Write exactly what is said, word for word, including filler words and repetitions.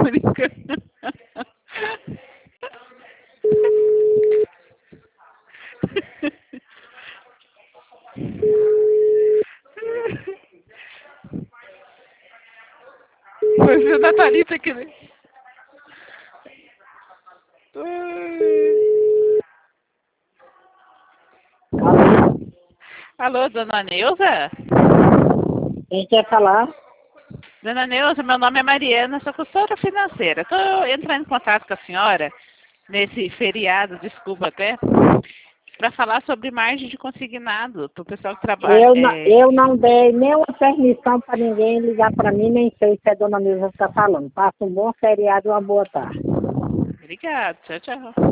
brincando. Foi o da Thalita aqui, né? Alô, dona Neuza? Quem quer falar? Dona Neuza, meu nome é Mariana, sou consultora financeira. Estou entrando em contato com a senhora nesse feriado, desculpa até, para falar sobre margem de consignado para o pessoal que trabalha. Eu, não- É... eu não dei nenhuma permissão para ninguém ligar para mim, nem sei se a dona Nilza está falando. Passa um bom feriado e uma boa tarde. Obrigada, tchau, tchau.